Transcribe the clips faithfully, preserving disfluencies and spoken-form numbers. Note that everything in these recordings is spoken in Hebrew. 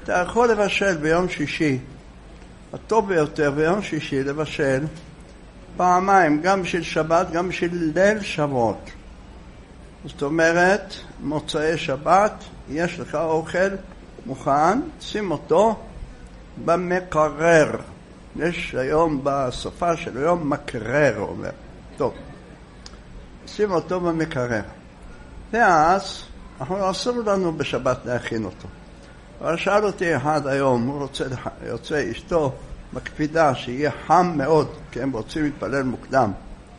אתה יכול לבשל ביום שישי, הטוב ביותר ביום שישי לבשל פעמיים, גם בשביל שבת, גם בשביל ליל שבועות. זאת אומרת, מוצאי שבת, יש לך אוכל מוכן, שים אותו במקרר. יש היום בסופה של היום מקרר, אומר. טוב, שים אותו במקרר. ואז, אנחנו אסור לנו בשבת להכין אותו. אבל שאל אותי אחד היום, הוא רוצה, רוצה אשתו מקפידה שיהיה חם מאוד, כי הם רוצים להתפלל מוקדם.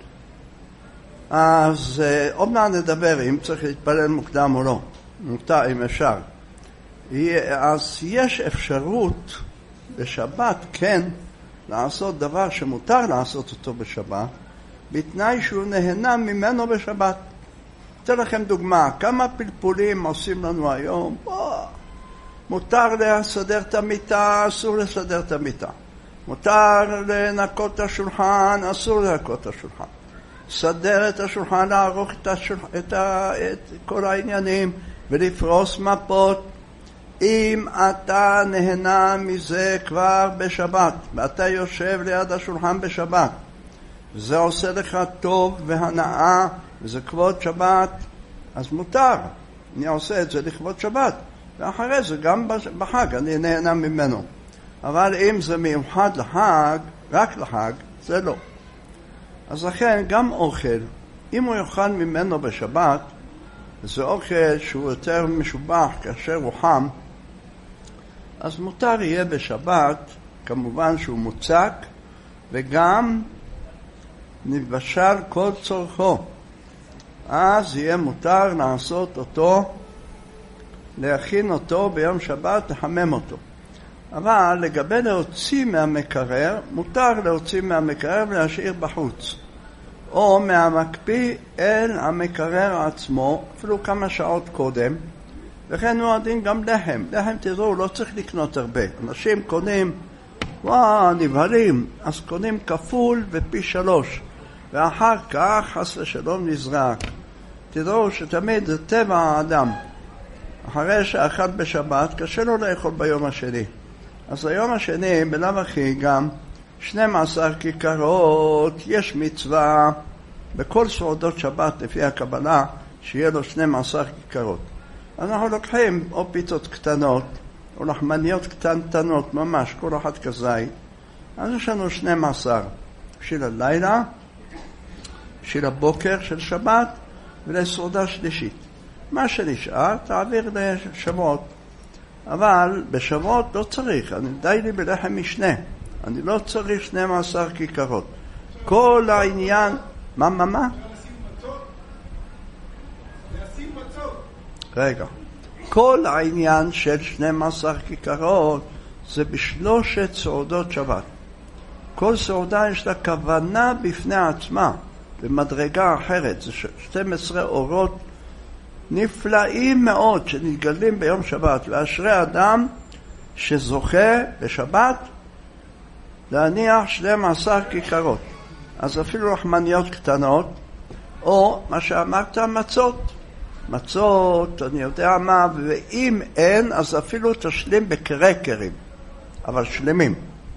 אז עוד מעט נדבר אם צריך להתפלל מוקדם או לא, מותר אם אפשר. אז יש אפשרות בשבת כן לעשות דבר שמותר לעשות אותו בשבת, בתנאי שהוא נהנה ממנו בשבת. אתן לכם דוגמה, כמה פלפולים עושים לנו היום? בוא, מותר לסדר את המיטה, אסור לסדר את המיטה. מותר לנקות את השולחן, אסור לנקות את השולחן. סדר את השולחן, לערוך את, השולחן, את, ה, את כל העניינים ולפרוס מפות. אם אתה נהנה מזה כבר בשבת, ואתה יושב ליד השולחן בשבת, וזה עושה לך טוב והנאה, וזה כבוד שבת, אז מותר. אני עושה את זה לכבוד שבת, ואחרי זה גם בחג אני נהנה ממנו. אבל אם זה מיוחד לחג, רק לחג, זה לא. אז לכן גם אוכל, אם הוא יאכל ממנו בשבת, זה אוכל שהוא יותר משובח כאשר הוא חם, אז מותר יהיה בשבת, כמובן שהוא מוצק, וגם נבשל כל צורכו. אז יהיה מותר לעשות אותו, להכין אותו ביום שבת, לחמם אותו. אבל לגבי להוציא מהמקרר, מותר להוציא מהמקרר ולהשאיר בחוץ. או מהמקפיא אל המקרר עצמו, אפילו כמה שעות קודם. וכן הוא הדין גם לחם. לחם תראו, לא צריך לקנות הרבה. אנשים קונים, וואו, נבהלים, אז קונים כפול ופי שלוש. ואחר כך, חס ושלום, נזרק. תראו שתמיד זה טבע האדם. אחרי שאכל בשבת, קשה לו לאכול ביום השני. אז היום השני, בלב אחי, גם שנים עשר כיכרות, יש מצווה בכל סעודות שבת, לפי הקבלה, שיהיה לו שנים עשר כיכרות. אז אנחנו לוקחים או פיצות קטנות, או לחמניות קטנטנות, ממש, כל אחת כזית. אז יש לנו שנים עשר של הלילה, של הבוקר של שבת, ולסעודה שלישית. מה שנשאר, תעביר לשבועות. אבל בשבועות לא צריך, אני די לי בלחם משנה. אני לא צריך שנים עשר כיכרות. כל העניין... מה, מה, מה? רגע. כל העניין של שנים עשר כיכרות זה בשלושת סעודות שבת. כל סעודה יש לה כוונה בפני עצמה, במדרגה אחרת. זה שתים עשרה אורות נפלאים מאוד שנתגלים ביום שבת. ואשרי אדם שזוכה בשבת להניח שנים עשר כיכרות. אז אפילו רחמניות קטנות, או מה שאמרת, מצות. מצות, אני יודע מה, ואם אין, אז אפילו תשלים בקרקרים, אבל שלמים.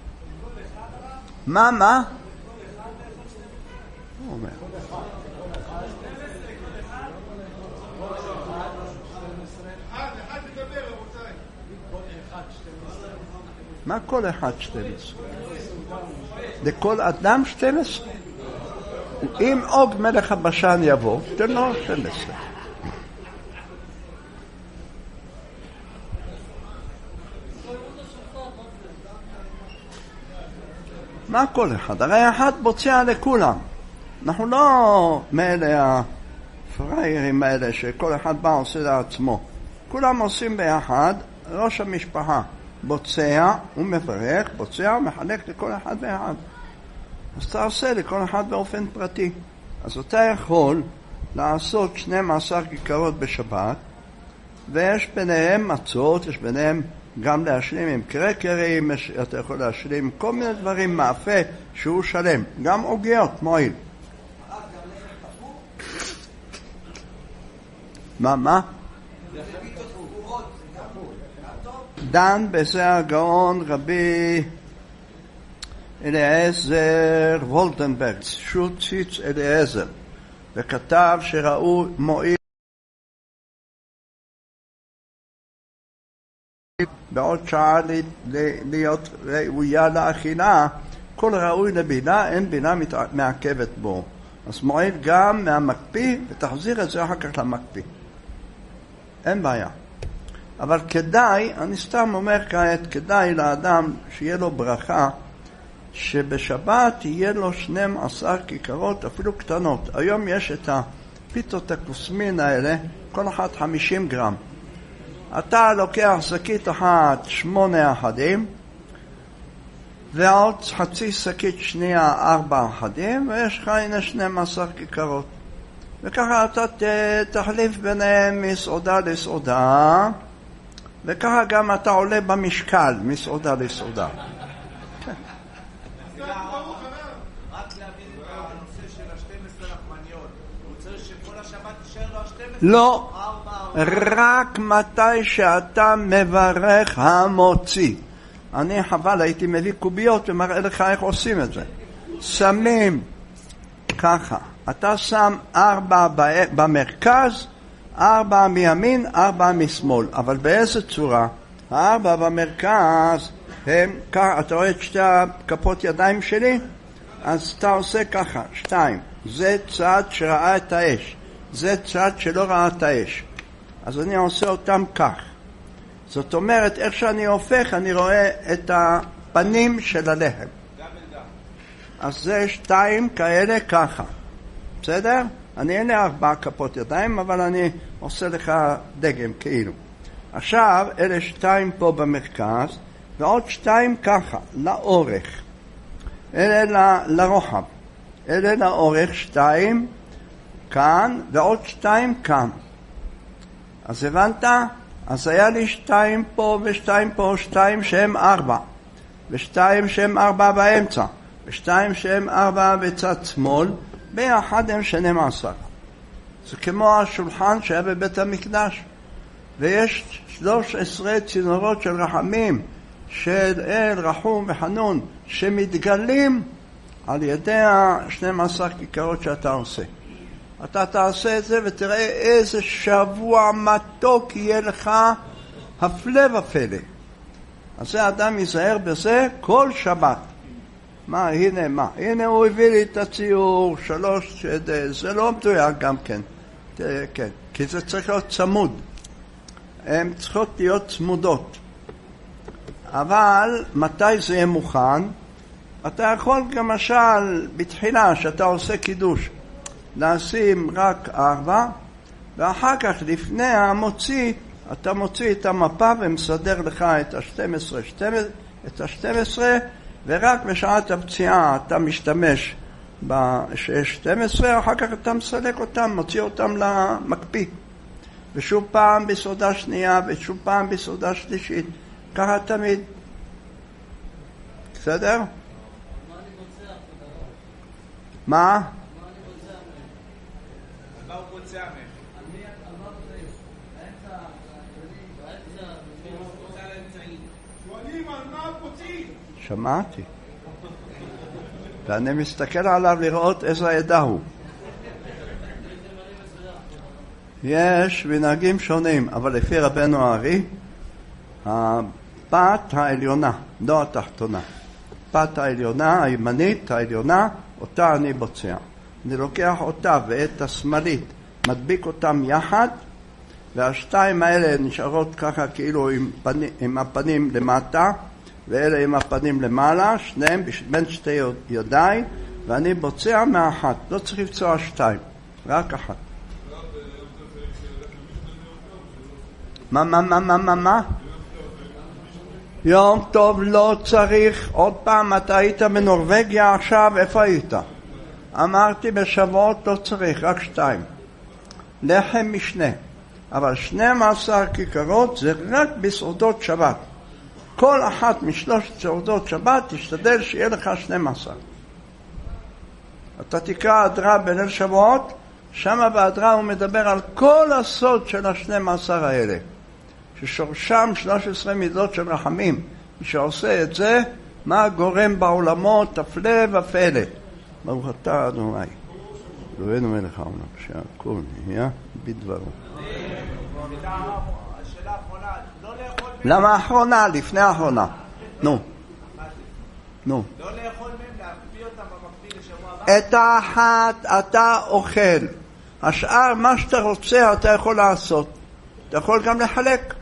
מה, מה? הוא אומר. מה כל אחד שתים עשרה? לכל אדם שתים עשרה? אם עוג מלך הבשן יבוא, תן לו שתים עשרה. מה כל אחד? הרי אחד בוצע לכולם. אנחנו לא מאלה הפריירים האלה שכל אחד בא עושה לעצמו. כולם עושים ביחד, ראש המשפחה בוצע, הוא מברך, בוצע, מחלק לכל אחד ואחד. אז אתה עושה לכל אחד באופן פרטי. אז אתה יכול לעשות שנים עשר כיכרות בשבת, ויש ביניהם מצות, יש ביניהם גם להשלים עם קרקרים, אתה יכול להשלים כל מיני דברים, מאפה שהוא שלם, גם עוגיות, מועיל. מה, מה? דן בזה הגאון רבי אליעזר וולטנברג, שוציץ אליעזר, וכתב שראו מועיל בעוד שעה להיות ראויה לאכילה, כל ראוי לבינה, אין בינה מעכבת בו. אז מועיל גם מהמקפיא, ותחזיר את זה אחר כך למקפיא. אין בעיה. אבל כדאי, אני סתם אומר כעת, כדאי לאדם שיהיה לו ברכה, שבשבת יהיה לו שנים עשר כיכרות, אפילו קטנות. היום יש את הפיתות הקוסמין האלה, כל אחת חמישים גרם. אתה לוקח שקית אחת שמונה אחדים, ועוד חצי שקית שנייה ארבע אחדים, ויש לך הנה שנים עשר כיכרות. וככה אתה תחליף ביניהם מסעודה לסעודה, וככה גם אתה עולה במשקל מסעודה לסעודה. כן. רק להבין את הנושא של ה-שתים עשרה לחמניות, הוא צריך שכל השבת תישאר לו ה-שתים עשרה? לא, רק מתי שאתה מברך המוציא. אני חבל, הייתי מביא קוביות ומראה לך איך עושים את זה. שמים ככה, אתה שם ארבע במרכז, ארבע מימין, ארבע משמאל. אבל באיזה צורה? הארבע במרכז הם ככה, אתה רואה את שתי הכפות ידיים שלי? אז אתה עושה ככה, שתיים. זה צד שראה את האש, זה צד שלא ראה את האש. אז אני עושה אותם כך. זאת אומרת, איך שאני הופך, אני רואה את הפנים של הלחם. אז זה שתיים כאלה ככה. בסדר? אני אין לי ארבע כפות ידיים, אבל אני עושה לך דגם כאילו. עכשיו, אלה שתיים פה במרכז, ועוד שתיים ככה, לאורך. אלה ל- לרוחב. אלה לאורך שתיים כאן, ועוד שתיים כאן. אז הבנת? אז היה לי שתיים פה ושתיים פה, שתיים שהם ארבע, ושתיים שהם ארבע באמצע, ושתיים שהם ארבע בצד שמאל, ביחד הם שנים עשר. זה כמו השולחן שהיה בבית המקדש, ויש שלוש עשרה צינורות של רחמים, של אל, רחום וחנון, שמתגלים על ידי ה-שתים עשרה כיכרות שאתה עושה. אתה תעשה את זה ותראה איזה שבוע מתוק יהיה לך הפלא ופלא. אז זה אדם ייזהר בזה כל שבת. מה, הנה, מה? הנה הוא הביא לי את הציור, שלוש, זה לא מדויק גם כן. כן, כי זה צריך להיות צמוד. הן צריכות להיות צמודות. אבל מתי זה יהיה מוכן? אתה יכול גם משל בתחילה שאתה עושה קידוש, לשים רק ארבע, ואחר כך לפני המוציא, אתה מוציא את המפה ומסדר לך את ה-שתים עשרה, את ה-שתים עשרה, ורק בשעת הפציעה אתה משתמש ב-שתים עשרה, אחר כך אתה מסלק אותם, מוציא אותם למקפיא. ושוב פעם בסעודה שנייה, ושוב פעם בסעודה שלישית. ככה תמיד. בסדר? מה? שמעתי. ואני מסתכל עליו לראות איזו עדה הוא. יש מנהגים שונים, אבל לפי רבנו הארי, הפת העליונה, לא התחתונה. פת העליונה, הימנית, העליונה, אותה אני בוצע. אני לוקח אותה ואת השמאלית, מדביק אותם יחד, והשתיים האלה נשארות ככה כאילו עם, פני, עם הפנים למטה, ואלה עם הפנים למעלה, שניהם בין שתי ידיים, ואני בוצע מאחת. לא צריך לבצוע שתיים, רק אחת. מה, מה, מה, מה, מה, מה? יום טוב לא צריך. עוד פעם, אתה היית בנורווגיה עכשיו, איפה היית? אמרתי בשבועות לא צריך, רק שתיים. לחם משנה. אבל שנים עשר כיכרות זה רק בסעודות שבת. כל אחת משלושת סעודות שבת תשתדל שיהיה לך שנים עשר. אתה תקרא אדרה בליל שבועות, שם באדרה הוא מדבר על כל הסוד של השנים עשר האלה. ששורשם שלוש עשרה מידות של רחמים. מי שעושה את זה, מה גורם בעולמות, הפלא ופלא. ברוך אתה אדוני. אלוהינו מלך העולם, שהכל נהיה בדברו. השאלה האחרונה, לא לאכול... למה האחרונה? לפני האחרונה. נו. נו. לא לאכול מהם, להקפיא אותם במקביל לשבוע הבא? את האחת אתה אוכל. השאר, מה שאתה רוצה, אתה יכול לעשות. אתה יכול גם לחלק.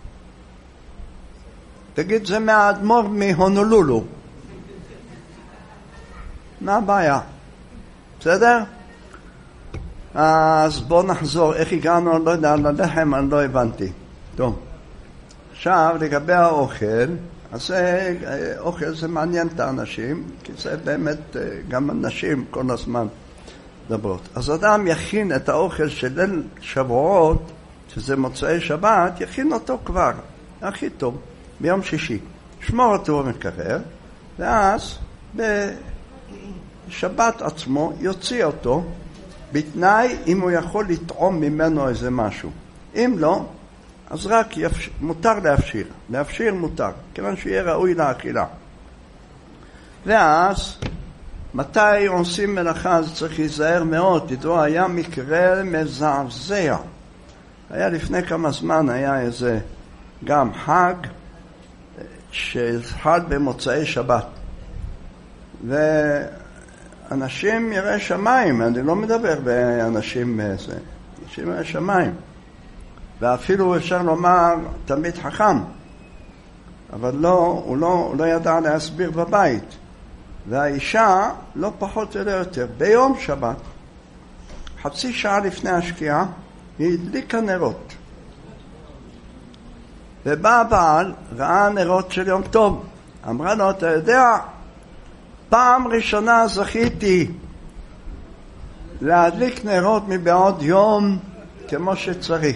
תגיד, זה מהאדמו"ר מהונולולו. מה הבעיה? בסדר? אז בואו נחזור. איך הגענו? לא יודע, ללחם אני לא הבנתי. טוב. עכשיו, לגבי האוכל, אז זה, אוכל זה מעניין את האנשים, כי זה באמת גם אנשים כל הזמן דברות. אז אדם יכין את האוכל של ליל שבועות, שזה מוצאי שבת, יכין אותו כבר, הכי טוב, ביום שישי. שמור אותו במקרר, ואז בשבת עצמו יוציא אותו, בתנאי אם הוא יכול לטעום ממנו איזה משהו. אם לא, אז רק יפש... מותר להפשיר. להפשיר מותר, כיוון שיהיה ראוי לאכילה. ואז, מתי עושים מלאכה, אז צריך להיזהר מאוד. תדעו, היה מקרה מזעזע. היה לפני כמה זמן, היה איזה גם חג, שחל במוצאי שבת. ואנשים יראי שמיים, אני לא מדבר באנשים זה, אנשים יראי שמיים. ואפילו אפשר לומר תלמיד חכם, אבל לא, הוא, לא, הוא לא ידע להסביר בבית. והאישה לא פחות ולא יותר, ביום שבת, חצי שעה לפני השקיעה, היא הדליקה נרות. ובא הבעל, ראה נרות של יום טוב. אמרה לו, אתה יודע, פעם ראשונה זכיתי להדליק נרות מבעוד יום כמו שצריך.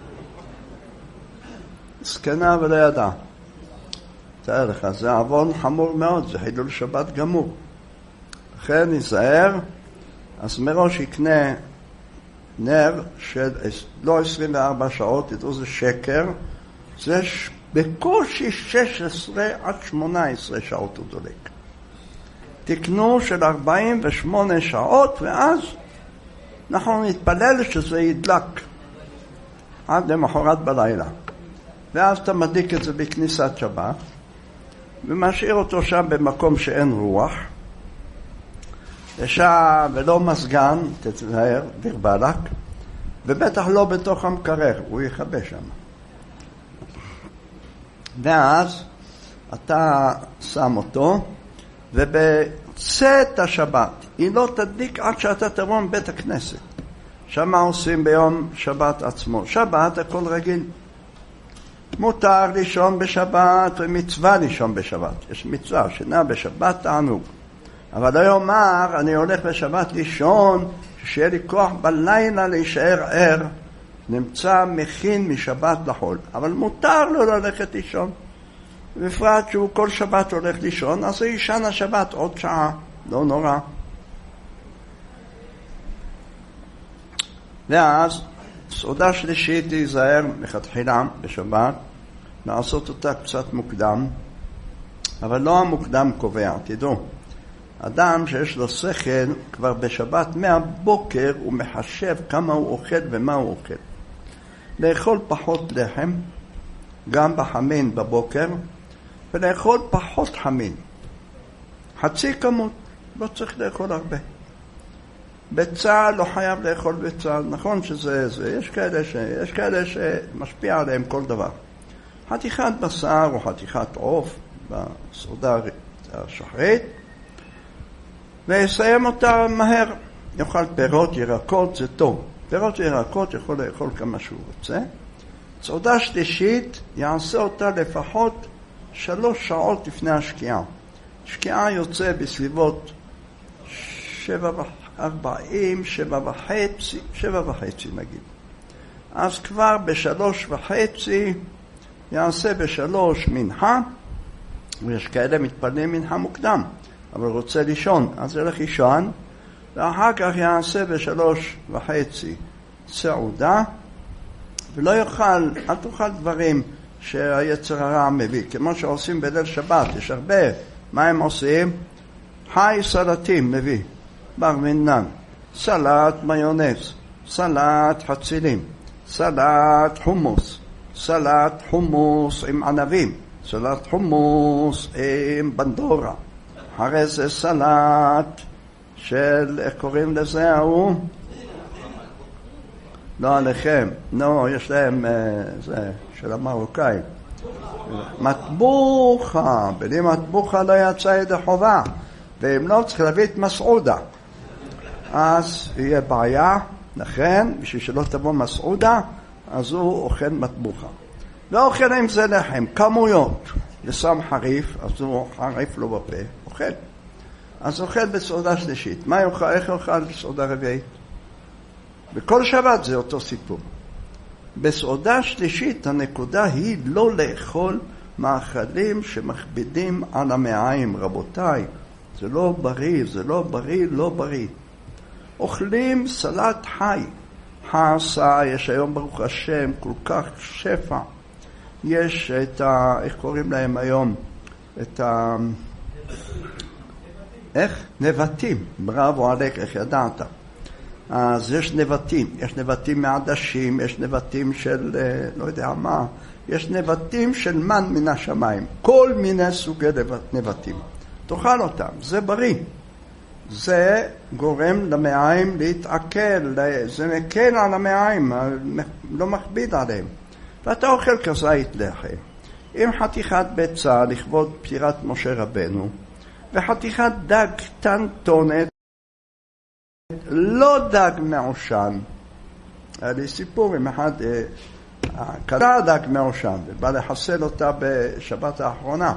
סכנה ולא ידע. תאר לך, זה עוון חמור מאוד, זה חילול שבת גמור. לכן ניזהר, אז מראש יקנה נר של לא עשרים וארבע שעות, תדעו זה שקר, זה בקושי שש עשרה עד שמונה עשרה שעות הוא דולק. תקנו של ארבעים ושמונה שעות, ואז אנחנו נתפלל שזה ידלק עד למחרת בלילה. ואז אתה מדליק את זה בכניסת שבת, ומשאיר אותו שם במקום שאין רוח, ושם ולא מסגן, תתזהר, דיר בלק, ובטח לא בתוך המקרר, הוא יחבא שם. ואז אתה שם אותו, ובצאת השבת, היא לא תדליק עד שאתה תבוא מבית הכנסת. שמה עושים ביום שבת עצמו. שבת הכל רגיל. מותר לישון בשבת ומצווה לישון בשבת. יש מצווה, שינה בשבת תענוג. אבל לא יאמר, אני הולך בשבת לישון, שיהיה לי כוח בלילה להישאר ער, נמצא מכין משבת לחול. אבל מותר לו ללכת לישון. בפרט שהוא כל שבת הולך לישון, אז הוא ישן השבת עוד שעה, לא נורא. ואז, סעודה שלישית להיזהר מתחילה בשבת, לעשות אותה קצת מוקדם, אבל לא המוקדם קובע, תדעו. אדם שיש לו שכל, כבר בשבת מהבוקר הוא מחשב כמה הוא אוכל ומה הוא אוכל. לאכול פחות לחם, גם בחמין בבוקר, ולאכול פחות חמין. חצי כמות, לא צריך לאכול הרבה. ביצה לא חייב לאכול ביצה, נכון שזה זה, יש כאלה, ש, יש כאלה שמשפיע עליהם כל דבר. חתיכת בשר או חתיכת עוף בסעודה השחרית, ויסיים אותה מהר. יאכל פירות, ירקות, זה טוב. פירות וירקות יכול לאכול כמה שהוא רוצה. סעודה שלישית יעשה אותה לפחות שלוש שעות לפני השקיעה. שקיעה יוצא בסביבות שבע ארבעים, שבע וחצי, שבע וחצי נגיד. אז כבר בשלוש וחצי יעשה בשלוש מנחה, ויש כאלה מתפללים מנחה מוקדם, אבל רוצה לישון, אז ילך לישון, ואחר כך יעשה בשלוש וחצי סעודה, ולא יאכל, אל תאכל דברים שהיצר הרע מביא, כמו שעושים בליל שבת, יש הרבה. מה הם עושים? חי סלטים מביא, בר מינן, סלט מיונז, סלט חצילים, סלט חומוס, סלט חומוס עם ענבים, סלט חומוס עם בנדורה, אחרי זה סלט של, איך קוראים לזה ההוא? לא עליכם, לא, יש להם, זה, של המרוקאים. מטבוחה, בלי מטבוחה לא יצא ידי חובה, ואם לא צריך להביא את מסעודה. אז יהיה בעיה, לכן, בשביל שלא תבוא מסעודה, אז הוא אוכל מטבוחה. ואוכל עם זה לחם, כמויות, ושם חריף, אז הוא חריף לו בפה, אוכל. אז אוכל בסעודה שלישית. מה יאכל? איך יאכל בסעודה רביעית? בכל שבת זה אותו סיפור. בסעודה שלישית הנקודה היא לא לאכול מאכלים שמכבידים על המעיים, רבותיי. זה לא בריא, זה לא בריא, לא בריא. אוכלים סלט חי. חסה, יש היום ברוך השם כל כך שפע. יש את ה... איך קוראים להם היום? את ה... איך? נבטים. בראבו עליך, איך ידעת? אז יש נבטים. יש נבטים מעדשים, יש נבטים של לא יודע מה. יש נבטים של מן מן השמיים. כל מיני סוגי נבטים. תאכל אותם, זה בריא. זה גורם למעיים להתעכל, זה מקל על המעיים, לא מכביד עליהם. ואתה אוכל כזית לחם, עם חתיכת ביצה לכבוד פטירת משה רבנו, וחתיכת דג קטנטונת, לא דג מעושן. היה לי סיפור עם אחד, קלה דג מעושן, ובא לחסל אותה בשבת האחרונה.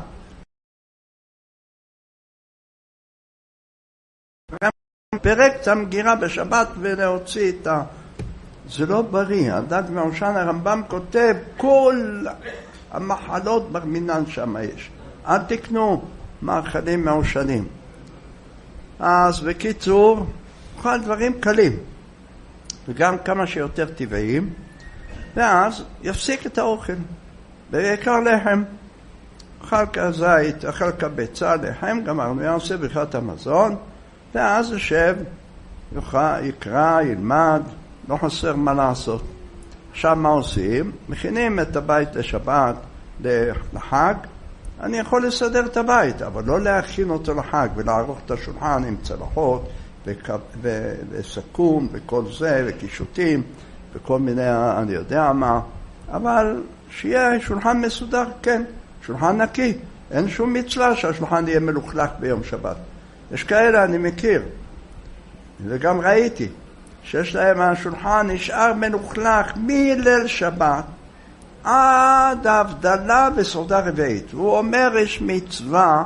פרק את המגירה בשבת ולהוציא את ה... זה לא בריא. הדג מעושן, הרמב"ם כותב, כל המחלות ברמינן שם יש. אל תקנו מאכלים מעושנים. אז בקיצור, אוכל דברים קלים, וגם כמה שיותר טבעיים, ואז יפסיק את האוכל. בעיקר לחם. אכל כזית, אכל כביצה, לחם, גמרנו, יעשה ברכת המזון, ואז יושב, יקרא, ילמד, לא חסר מה לעשות. עכשיו מה עושים? מכינים את הבית לשבת, לחג. אני יכול לסדר את הבית, אבל לא להכין אותו לחג ולערוך את השולחן עם צלחות וסכו"ם וכל זה וקישוטים וכל מיני, אני יודע מה. אבל שיהיה שולחן מסודר, כן, שולחן נקי. אין שום מצווה שהשולחן יהיה מלוכלך ביום שבת. יש כאלה, אני מכיר, וגם ראיתי, שיש להם השולחן נשאר מלוכלך מליל שבת עד ההבדלה בסעודה רביעית. הוא אומר, יש מצווה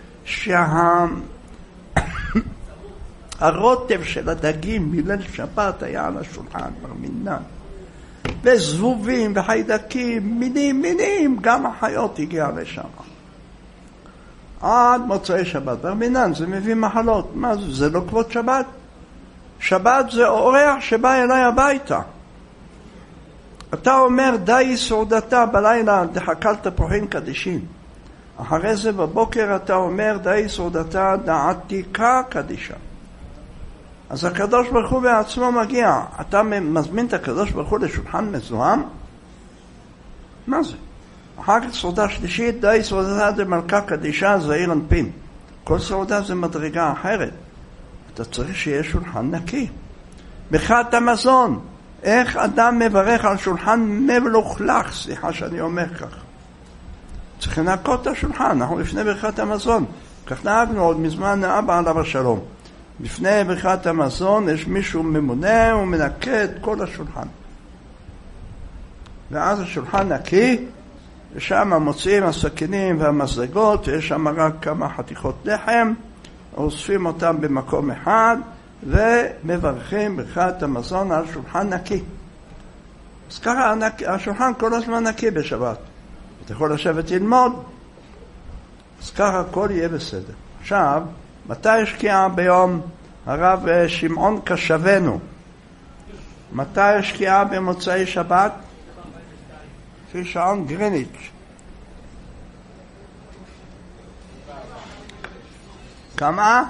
שהרוטב של הדגים מליל שבת היה על השולחן ברמינן, וזבובים וחיידקים, מינים מינים, גם החיות הגיעה לשם. עד מוצאי שבת. ברמינן זה מביא מחלות. מה זה? זה לא כבוד שבת. שבת זה אורח שבא אליי הביתה. אתה אומר די סעודתה בלילה דחקל תפוחים קדישין. אחרי זה בבוקר אתה אומר די סעודתה דעתיקה קדישה. אז הקדוש ברוך הוא בעצמו מגיע. אתה מזמין את הקדוש ברוך הוא לשולחן מזוהם? מה זה? אחר כך סעודה שלישית, די סעודתה דמלכה קדישה זעיר אנפין. כל סעודה זה מדרגה אחרת. אתה צריך שיהיה שולחן נקי. ברכת המזון. איך אדם מברך על שולחן מלוכלך? סליחה שאני אומר כך. צריך לנקות את השולחן. אנחנו לפני ברכת המזון. כך נהגנו עוד מזמן אבא עליו השלום. לפני ברכת המזון יש מישהו ממונה ומנקה את כל השולחן. ואז השולחן נקי, ושם מוציאים הסכינים והמזלגות, ויש שם רק כמה חתיכות לחם, אוספים אותם במקום אחד, ומברכים ברכת המזון על שולחן נקי. אז ככה השולחן כל הזמן נקי בשבת. אתה יכול לשבת ללמוד, אז ככה הכל יהיה בסדר. עכשיו, מתי השקיעה ביום הרב שמעון קשבנו? מתי השקיעה במוצאי שבת? לפי שעון גריניץ'. כמה?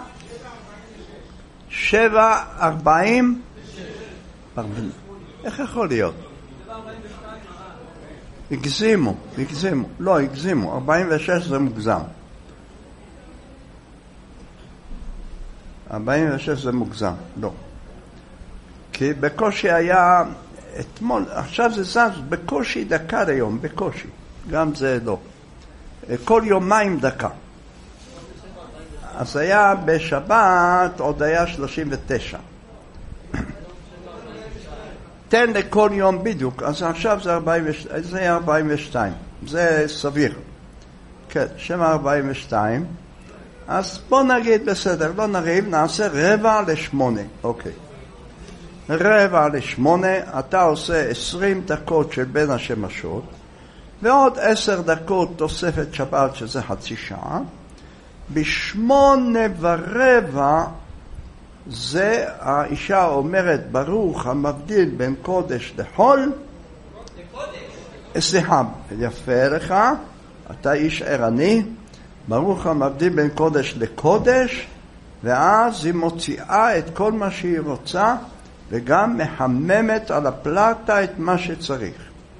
שבע ארבעים? איך יכול להיות? הגזימו, הגזימו, לא, הגזימו, ארבעים ושש זה מוגזם. ארבעים ושש זה מוגזם, לא. כי בקושי היה, אתמול, עכשיו זה זז, בקושי דקה ליום, בקושי. גם זה לא. כל יומיים דקה. אז היה בשבת, עוד היה שלושים ותשע. תן לכל יום בדיוק, אז עכשיו זה ארבעים ושתיים, זה ארבעים ושתיים, זה סביר. כן, שם ארבעים ושתיים. אז בוא נגיד בסדר, לא נריב, נעשה רבע לשמונה, אוקיי. רבע לשמונה, אתה עושה עשרים דקות של בין השמשות, ועוד עשר דקות תוספת שבת שזה חצי שעה. בשמונה ורבע זה האישה אומרת ברוך המבדיל בין קודש לחול. סליחה, יפה לך, אתה איש ערני. ברוך המבדיל בין קודש לקודש, ואז היא מוציאה את כל מה שהיא רוצה וגם מחממת על הפלטה את מה שצריך.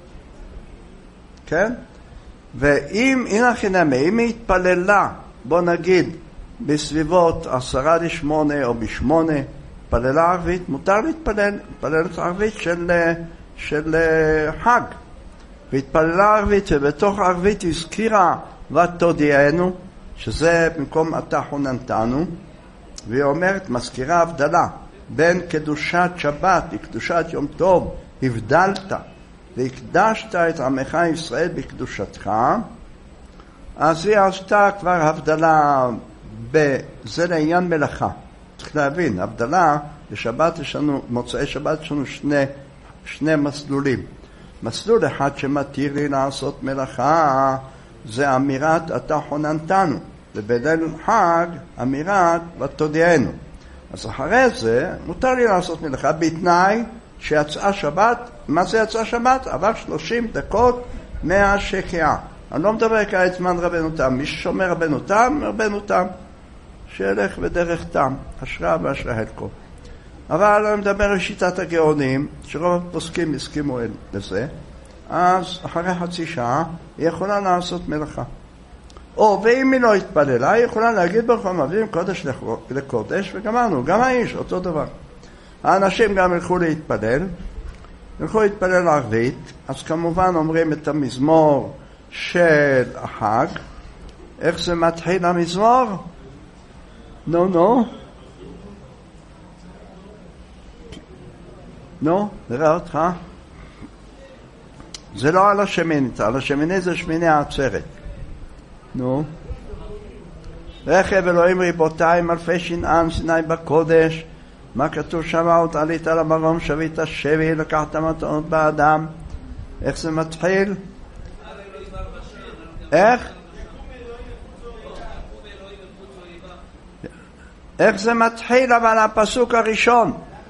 כן? ואם, הנה חינמי, אם היא התפללה, בוא נגיד, בסביבות עשרה לשמונה או בשמונה, פללה ערבית, מותר להתפלל, פללת ערבית של, של חג. והתפללה ערבית, ובתוך ערבית הזכירה ותודיענו, שזה במקום אתה חוננתנו, והיא אומרת, מזכירה הבדלה, בין קדושת שבת לקדושת יום טוב, הבדלת, והקדשת את עמך ישראל בקדושתך, אז היא עשתה כבר הבדלה, זה לעניין מלאכה. צריך להבין, הבדלה, בשבת יש לנו, מוצאי שבת יש לנו שני, שני מסלולים. מסלול אחד שמתיר לי לעשות מלאכה, זה אמירת אתה חוננתנו, ובליל חג אמירת ותודיענו. אז אחרי זה מותר לי לעשות מלאכה בתנאי שיצאה שבת. מה זה יצאה שבת? עבר שלושים דקות מהשקיעה. אני לא מדבר כעת זמן רבנו תם, מי ששומר רבנו תם, רבנו תם, שילך בדרך תם, השראה והשראה חלקו. אבל אני מדבר על שיטת הגאונים, שרוב הפוסקים הסכימו לזה, אז אחרי חצי שעה היא יכולה לעשות מלאכה. או, ואם היא לא התפללה, היא יכולה להגיד ברוך המבדיל קודש לקודש, וגמרנו, גם האיש, אותו דבר. האנשים גם ילכו להתפלל, ילכו להתפלל ערבית, אז כמובן אומרים את המזמור של החג. איך זה מתחיל המזמור? נו, נו. נו, נראה אותך. זה לא על השמינית, על השמינית זה שמיני העצרת. נו. רכב אלוהים ריבותיים אלפי שנען סיני בקודש. מה כתוב שם? עוד עלית למרום שבית שבי, לקחת מתנות באדם. איך זה מתחיל? איך? איך זה מתחיל? אבל הפסוק הראשון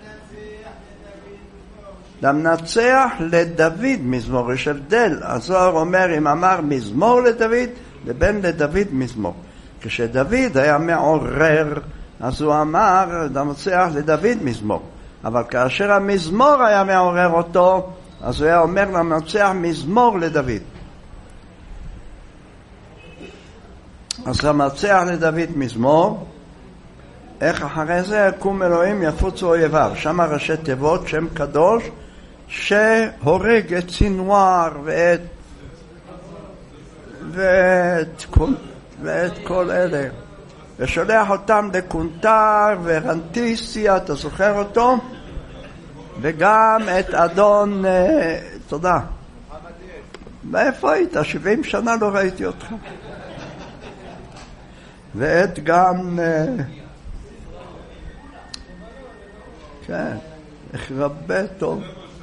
למנצח לדוד מזמור. יש הבדל, הזוהר אומר אם אמר מזמור לדוד לבין לדוד מזמור. כשדוד היה מעורר אז הוא אמר למנצח לדוד מזמור, אבל כאשר המזמור היה מעורר אותו אז הוא היה אומר למנצח מזמור לדוד. אז המנצח לדוד מזמור. איך אחרי זה? יקום אלוהים יפוצו אויביו. שם ראשי תיבות שם קדוש שהורג את סינואר ואת ואת כל, ואת כל אלה ושולח אותם לקונטר ורנטיסיה, אתה זוכר אותו? וגם את אדון, תודה, מאיפה היית? שבעים שנה לא ראיתי אותך. ואת גם כן, איך רבה טוב.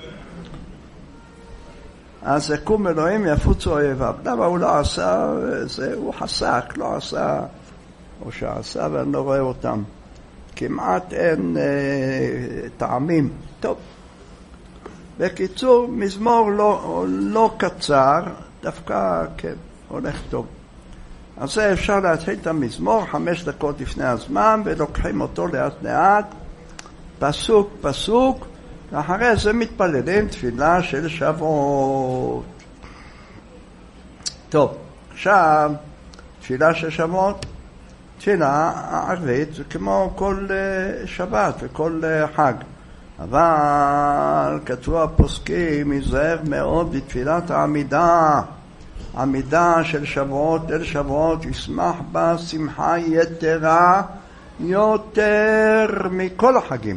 אז יקום אלוהים יפוצו אויביו. למה הוא לא עשה זה? הוא חסק, לא עשה, או שעשה ואני לא רואה אותם. כמעט אין אה, טעמים. טוב, בקיצור, מזמור לא, לא קצר, דווקא כן, הולך טוב. אז זה אפשר להתחיל את המזמור חמש דקות לפני הזמן, ולוקחים אותו לאט לאט, פסוק פסוק, ואחרי זה מתפללים תפילה של שבועות. טוב, עכשיו, תפילה של שבועות, תפילה ערבית זה כמו כל שבת וכל חג. אבל כתבו הפוסקים, ייזהר מאוד בתפילת העמידה. עמידה של שבועות אל שבועות, ישמח בה שמחה יתרה יותר מכל החגים.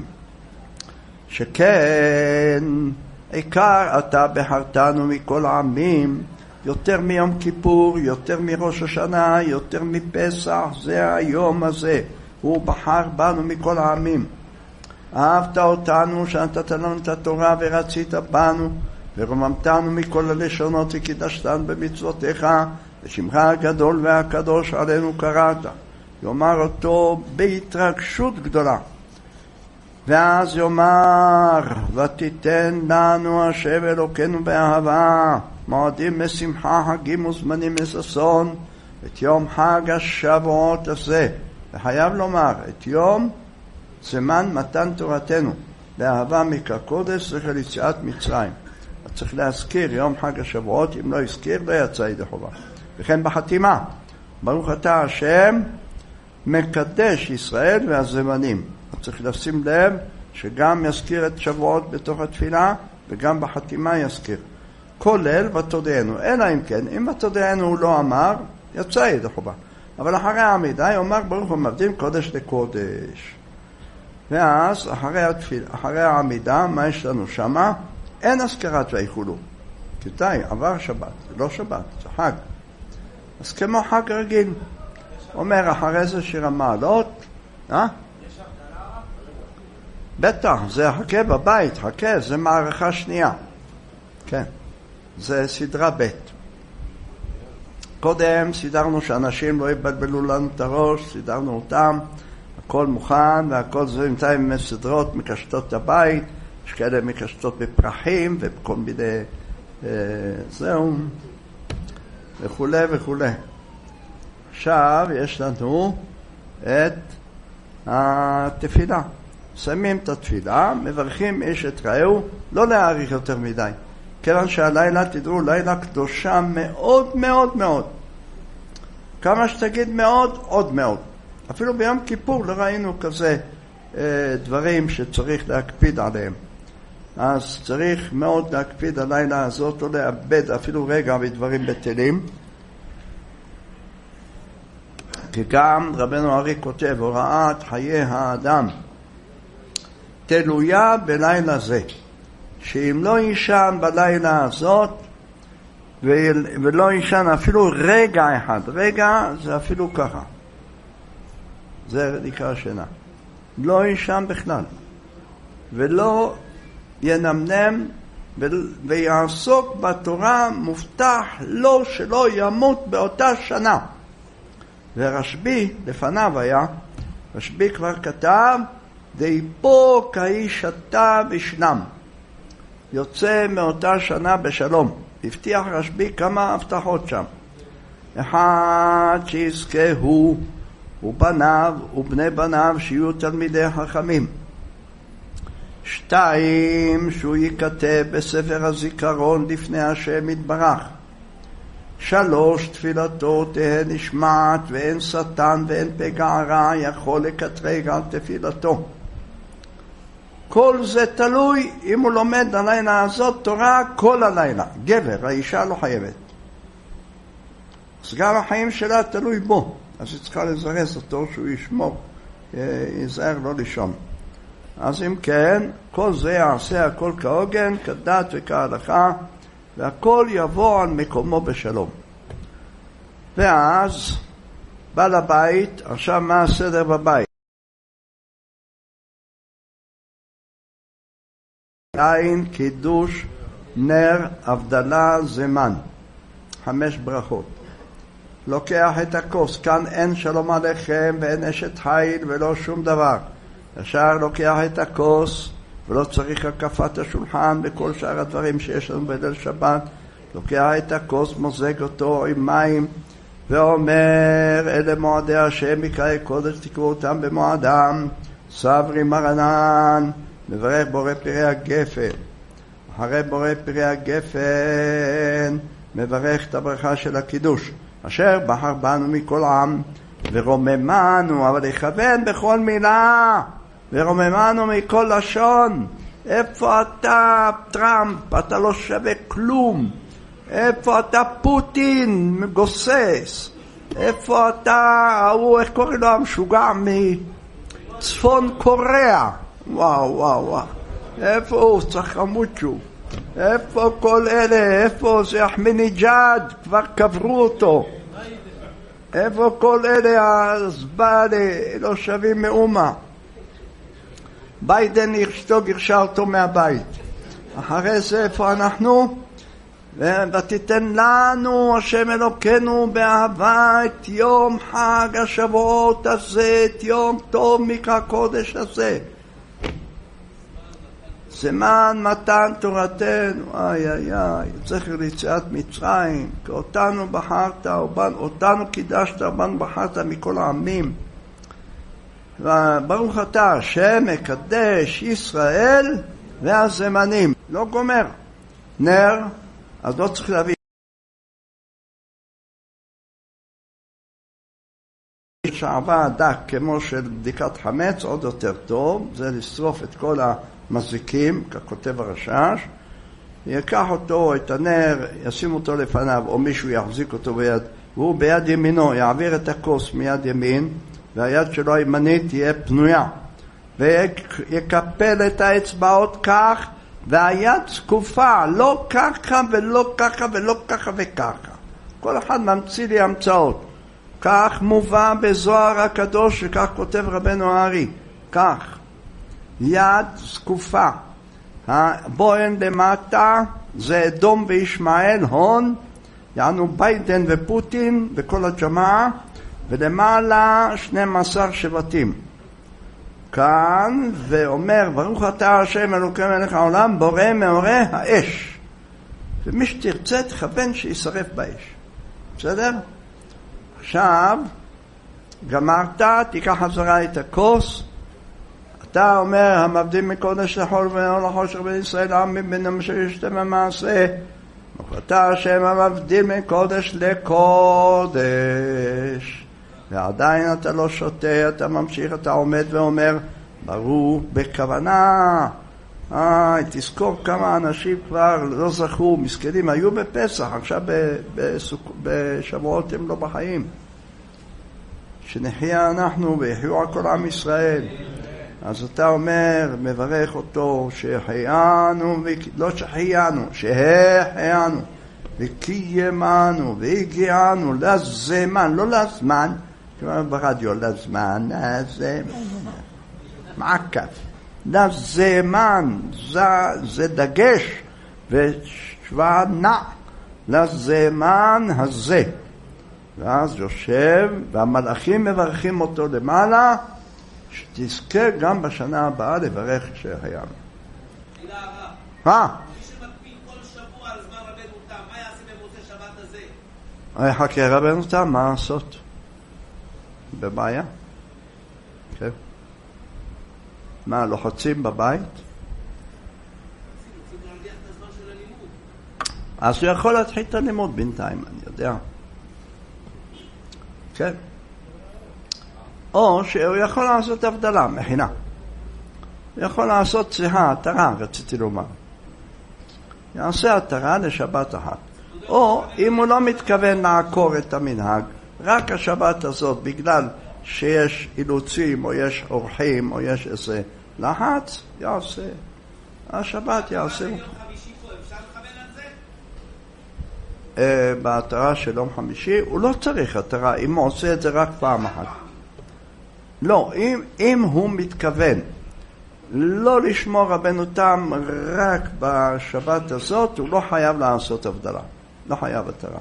שכן עיקר אתה בחרתנו מכל העמים, יותר מיום כיפור, יותר מראש השנה, יותר מפסח, זה היום הזה. הוא בחר בנו מכל העמים. אהבת אותנו שנתת לנו את התורה ורצית בנו, ורוממתנו מכל הלשונות וקידשתנו במצוותיך, ושמך הגדול והקדוש עלינו קראת. יאמר אותו בהתרגשות גדולה. ואז יאמר, ותיתן לנו השם אלוקינו באהבה, מועדים לשמחה, חגים וזמנים לששון, את יום חג השבועות הזה. וחייב לומר, את יום זמן מתן תורתנו, באהבה מקודש, זכר יציאת מצרים. צריך להזכיר יום חג השבועות, אם לא הזכיר לא יצא ידי חובה. וכן בחתימה, ברוך אתה השם מקדש ישראל והזמנים. צריך לשים לב שגם יזכיר את שבועות בתוך התפילה, וגם בחתימה יזכיר. כולל ותודענו, אלא אם כן, אם ותודענו הוא לא אמר, יצא ידי חובה. אבל אחרי העמידה יאמר ברוך הוא מבדיל קודש לקודש. ואז אחרי התפילה, אחרי העמידה, מה יש לנו שמה? אין הזכרת ויחולו. כי די, עבר שבת, זה לא שבת, זה חג. אז כמו חג רגיל. אומר אחרי זה שיר המעלות, אה? יש הבדלה? בטח, זה חכה בבית, חכה, זה מערכה שנייה. כן, זה סדרה ב'. קודם סידרנו שאנשים לא יבלבלו לנו את הראש, סידרנו אותם, הכל מוכן, והכל זה נמצא עם סדרות מקשטות את הבית, יש כאלה מקשטות בפרחים ובכל מיני אה, זהו וכו' וכו'. עכשיו יש לנו את התפילה. שמים את התפילה, מברכים איש את רעהו, לא להאריך יותר מדי. כיוון שהלילה, תדעו, לילה קדושה מאוד מאוד מאוד. כמה שתגיד מאוד, עוד מאוד. אפילו ביום כיפור לא ראינו כזה אה, דברים שצריך להקפיד עליהם. אז צריך מאוד להקפיד הלילה הזאת, לא לאבד אפילו רגע בדברים בטלים. כי גם רבנו ארי כותב, הוראת חיי האדם תלויה בלילה זה. שאם לא יישן בלילה הזאת, ולא יישן אפילו רגע אחד, רגע זה אפילו ככה. זה נקרא שינה. לא יישן בכלל. ולא ינמנם ויעסוק בתורה, מובטח לו שלא ימות באותה שנה. ורשב"י לפניו היה, רשב"י כבר כתב, דיפו כאיש אתה בשנם. יוצא מאותה שנה בשלום. הבטיח רשב"י כמה הבטחות שם. אחד, שיזכה הוא ובניו ובני בניו שיהיו תלמידי חכמים. שתיים, שהוא ייכתב בספר הזיכרון לפני השם יתברך. שלוש, תפילתו תהא נשמעת ואין שטן ואין פגע רע יכול לקטרג על תפילתו. כל זה תלוי אם הוא לומד הלילה הזאת תורה כל הלילה. גבר, האישה לא חייבת. אז גם החיים שלה תלוי בו. אז היא צריכה לזרז אותו שהוא ישמור, יזהר לא לישון. אז אם כן, כל זה יעשה הכל כהוגן, כדת וכהלכה, והכל יבוא על מקומו בשלום. ואז בעל הבית, עכשיו מה הסדר בבית? עין, קידוש, נר, הבדלה, זמן. חמש ברכות. לוקח את הכוס, כאן אין שלום עליכם ואין אשת חיל ולא שום דבר. ישר לוקח את הכוס ולא צריך הקפת השולחן וכל שאר הדברים שיש לנו בליל שבת. לוקח את הכוס, מוזג אותו עם מים ואומר, אלה מועדי השם מקראי קודש תקראו אותם במועדם. סברי מרנן, מברך בורא פרי הגפן. אחרי בורא פרי הגפן מברך את הברכה של הקידוש, אשר בחר בנו מכל עם ורוממנו, אבל יכוון בכל מילה, ורוממנו מכל לשון. איפה אתה טראמפ? אתה לא שווה כלום. איפה אתה פוטין גוסס? איפה אתה, הוא, איך קוראים לו, המשוגע מצפון קוריאה? וואו וואו וואו, איפה הוא? צחמוצ'ו. איפה כל אלה? איפה זה אחמדינג'אד? כבר קברו אותו. איפה כל אלה הזבאלה? לא שווים מאומה. ביידן אשתו גירשה אותו מהבית. אחרי זה איפה אנחנו? ותיתן לנו השם אלוקינו באהבה את יום חג השבועות הזה, את יום טוב מקרא קודש הזה, זמן מתן תורתנו. איי איי איי, זכר ליציאת מצרים, כי אותנו בחרת, אותנו קידשת, ובנו בחרת מכל העמים. וברוך אתה השם מקדש ישראל והזמנים. לא גומר נר, אז לא צריך להביא שעבה דק כמו של בדיקת חמץ, עוד יותר טוב, זה לשרוף את כל המזיקים, ככותב הרשש. יקח אותו, את הנר, ישים אותו לפניו, או מישהו יחזיק אותו ביד, והוא ביד ימינו יעביר את הכוס מיד ימין, והיד שלו הימנית תהיה פנויה, ויקפל את האצבעות כך, והיד זקופה, לא ככה ולא ככה ולא ככה וככה. כל אחד ממציא לי המצאות. כך מובא בזוהר הקדוש, וכך כותב רבנו הארי. כך, יד זקופה. הבוהן למטה זה אדום וישמעאל, הון, יענו ביידן ופוטין וכל הג'מעה, ולמעלה שנים עשר שבטים. כאן, ואומר, ברוך אתה השם אלוקי מלך העולם, בורא מאורי האש. ומי שתרצה תכוון שישרף באש. בסדר? עכשיו, גמרת, תיקח חזרה את הכוס. אתה אומר, המבדיל מקודש לחול ואור לחושך בישראל, העמים בינם שישתם המעשה. ברוך אתה השם המבדיל מקודש לקודש. ועדיין אתה לא שותה, אתה ממשיך, אתה עומד ואומר, ברור בכוונה. אה, תזכור כמה אנשים כבר לא זכו, מסכנים, היו בפסח, עכשיו בשבועות הם לא בחיים. שנחיה אנחנו ויחיו על כל עם ישראל. אז אתה אומר, מברך אותו, שהחיינו, לא שהחיינו, שהחיינו, וקיימנו, והגיענו לזמן, לא לזמן, כמו ברדיו, לזמן, לזמן, מעקב. לזמן, זה, זה דגש ושווה נע לזמן הזה. ואז יושב והמלאכים מברכים אותו למעלה, שתזכה גם בשנה הבאה לברך שהחיינו. מילה הרב, מה? מי שמקפיד כל שבוע על זמן רבנו תם, מה יעשה במוצאי שבת הזה? חכה רבנו תם, מה לעשות? בבעיה? כן. מה, לוחצים בבית? אז הוא יכול להתחיל את הלימוד בינתיים, אני יודע. כן. או שהוא יכול לעשות הבדלה, מכינה. הוא יכול לעשות שיחה, התרה, רציתי לומר. יעשה התרה לשבת אחת. או אם הוא לא מתכוון לעקור את המנהג, רק השבת הזאת, בגלל שיש אילוצים, או יש אורחים, או יש איזה לחץ, יעשה. השבת יעשה. יום חמישי פה, אפשר לכוון על זה? בהתרה של יום חמישי, הוא לא צריך התרה, אם הוא עושה את זה רק פעם אחת. לא, אם, אם הוא מתכוון לא לשמור רבנו תם רק בשבת הזאת, הוא לא חייב לעשות הבדלה. לא חייב התרה.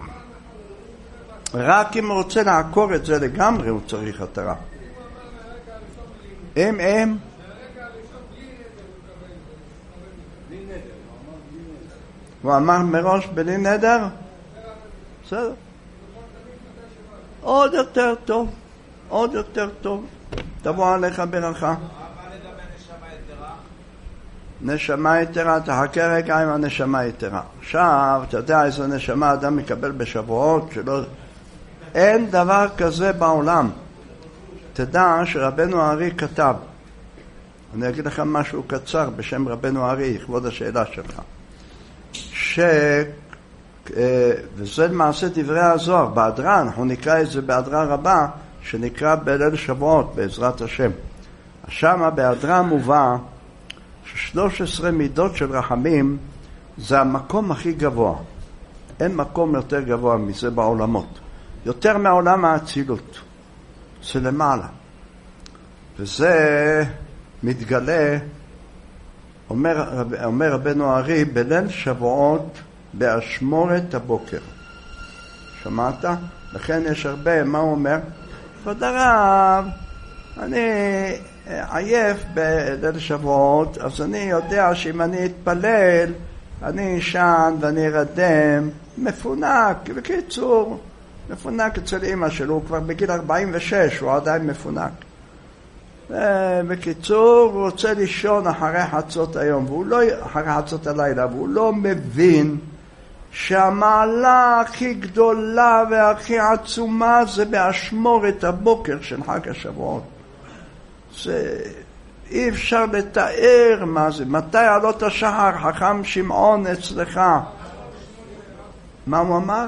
רק אם הוא רוצה לעקור את זה לגמרי, הוא צריך התרה. אם, אם. הוא אמר מראש בלי נדר? בסדר. עוד יותר טוב, עוד יותר טוב. תבוא עליך ברכה. מה לגבי נשמה יתרה? נשמה יתרה, תחכה רגע עם הנשמה יתרה. עכשיו, אתה יודע איזה נשמה אדם מקבל בשבועות שלא... אין דבר כזה בעולם. תדע שרבנו הארי כתב, אני אגיד לך משהו קצר בשם רבנו הארי, כבוד השאלה שלך, ש... וזה למעשה דברי הזוהר, בהדרה, אנחנו נקרא את זה בהדרה רבה, שנקרא בליל שבועות, בעזרת השם. שמה בהדרה מובא ש-שלוש עשרה מידות של רחמים זה המקום הכי גבוה. אין מקום יותר גבוה מזה בעולמות. יותר מעולם האצילות. זה למעלה. וזה מתגלה, אומר, אומר רבנו הארי, בליל שבועות באשמורת הבוקר. שמעת? לכן יש הרבה, מה הוא אומר? כבוד הרב, אני עייף בליל שבועות, אז אני יודע שאם אני אתפלל, אני אשן ואני ארדם, מפונק, בקיצור, מפונק אצל אמא שלו, הוא כבר בגיל ארבעים ושש, הוא עדיין מפונק. בקיצור, הוא רוצה לישון אחרי חצות היום, והוא לא, אחרי חצות הלילה, והוא לא מבין שהמעלה הכי גדולה והכי עצומה זה באשמורת הבוקר של חג השבועות. זה אי אפשר לתאר מה זה. מתי עלות השחר, חכם שמעון אצלך? מה הוא אמר?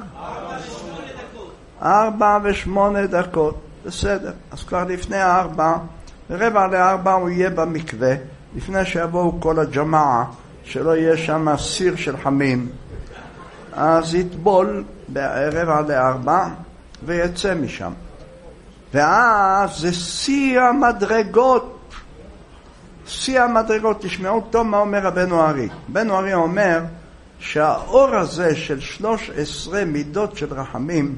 ארבע ושמונה דקות. בסדר. אז כבר לפני הארבע, רבע לארבע הוא יהיה במקווה, לפני שיבואו כל הג'מעה, שלא יהיה שם סיר של חמים. אז יטבול ברבע לארבע ויצא משם. ואז זה שיא המדרגות. שיא המדרגות, תשמעו טוב מה אומר רבנו הארי. רבנו הארי אומר שהאור הזה של שלוש עשרה מידות של רחמים,